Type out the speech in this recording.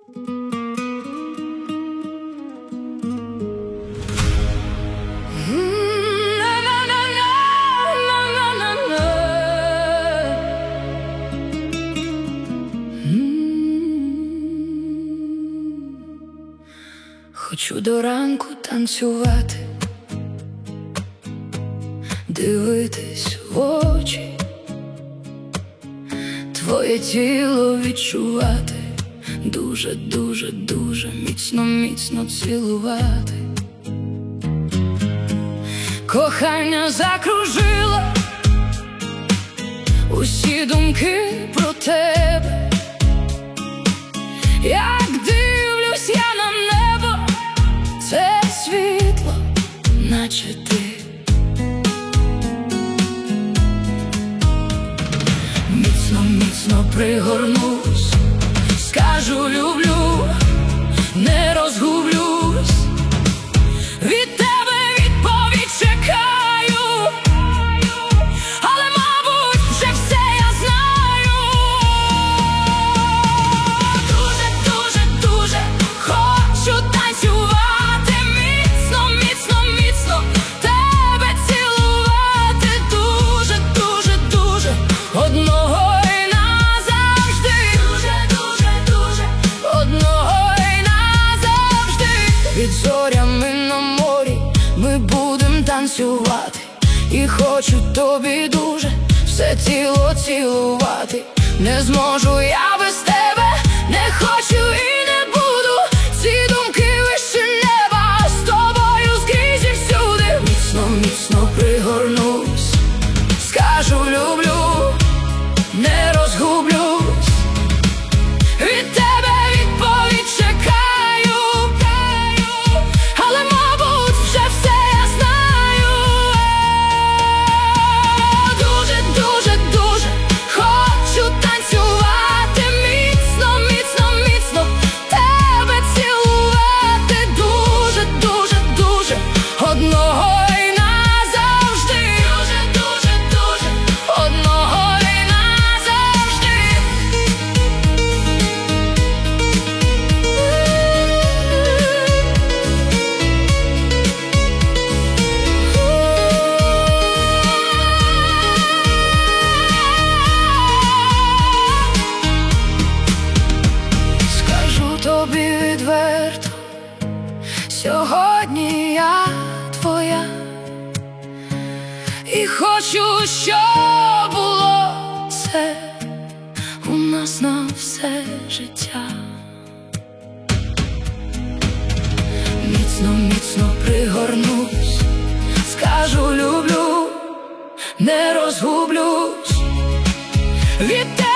Хочу до ранку танцювати, дивитись в очі, твоє тіло відчувати, дуже, дуже, дуже міцно, міцно цілувати. Кохання закружило усі думки про тебе. Як дивлюсь я на небо, це світло, наче ти. Міцно, міцно пригорнусь, скажу люблю, не розгублюсь. Від тебе відповідь чекаю, але, мабуть, вже все я знаю. Дуже, дуже, дуже хочу танцювати, міцно, міцно, міцно тебе цілувати. Дуже, дуже, дуже одного й назавжди. Дуже, дуже, дуже одного й назавжди. Під зорями на морі ми будем танцювати, і хочу тобі дуже все тіло цілувати. Не зможу я без тебе, не хочу і не буду. Ці думки вище неба, з тобою скрізь і всюди. Міцно, міцно пригорнусь, скажу люблю, не розгублюсь. Від тебе відповідь чекаю, але, мабуть, вже все я знаю. Дуже, дуже, дуже хочу танцювати, міцно, міцно, міцно тебе цілувати. Дуже, дуже, дуже одного й назавжди. Дуже, дуже, дуже одного й назавжди. Скажу тобі відверто, сьогодні я твоя, і хочу, щоб було це у нас на все життя. Міцно, міцно пригорнусь, скажу люблю, не розгублюсь. Від тебе